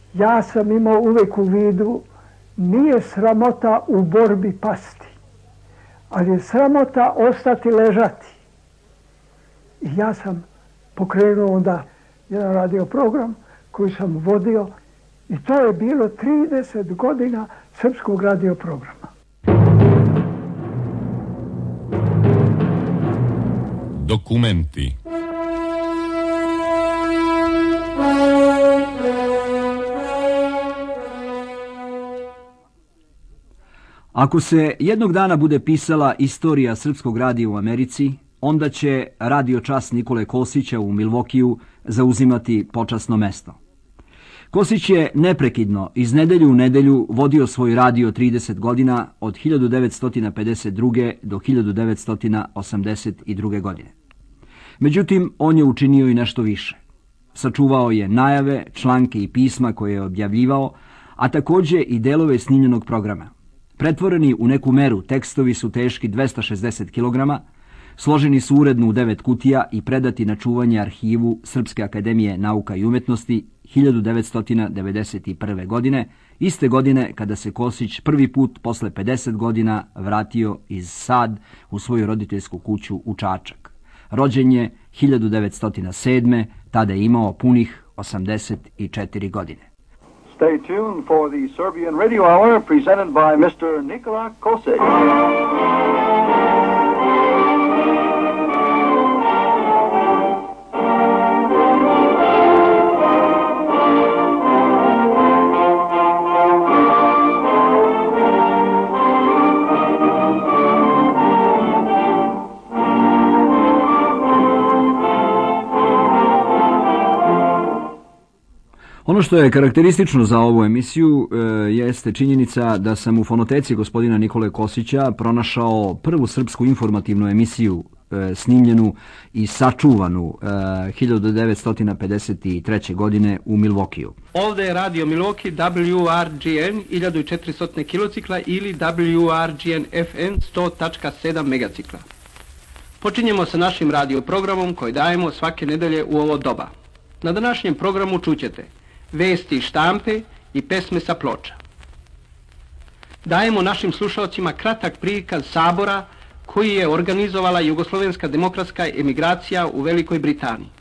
Ja sam imao uvijek u vidu, nije sramota u borbi pasti, ali je sramota ostati ležati. I ja sam pokrenuo onda jedan radio program koji sam vodio i to je bilo 30 godina srpskog radio programa. Dokumenti. Ako se jednog dana bude pisala istorija srpskog radija u Americi, onda će radio čas Nikole Kosića u Milvokiju zauzimati počasno mesto. Kosić je neprekidno iz nedelju u nedelju vodio svoj radio 30 godina od 1952. do 1982. godine. Međutim, on je učinio i nešto više. Sačuvao je najave, članke i pisma koje je objavljivao, a također i delove snimljenog programa. Pretvoreni u neku meru, tekstovi su teški 260 kg, složeni su uredno u 9 kutija i predati na čuvanje arhivu Srpske akademije nauka i umetnosti 1991. godine, iste godine kada se Kosić prvi put posle 50 godina vratio iz Sad u svoju roditeljsku kuću u Čačak. Rođen je 1907. Tada je imao punih 84 godine. Stay tuned for the Serbian Radio Hour presented by Mr. Nikola Kosić. Ono što je karakteristično za ovu emisiju jeste činjenica da sam u fonoteci gospodina Nikole Kosića pronašao prvu srpsku informativnu emisiju snimljenu i sačuvanu 1953. godine u Milvokiju. Ovdje je radio Milwaukee WRGN 1400 kilocikla ili WRGN FM 100.7 megacikla. Počinjemo sa našim radio programom koji dajemo svake nedelje u ovo doba. Na današnjem programu čućete vesti i štampe i pesme sa ploča. Dajemo našim slušalcima kratak prikaz sabora koji je organizovala Jugoslovenska demokratska emigracija u Velikoj Britaniji.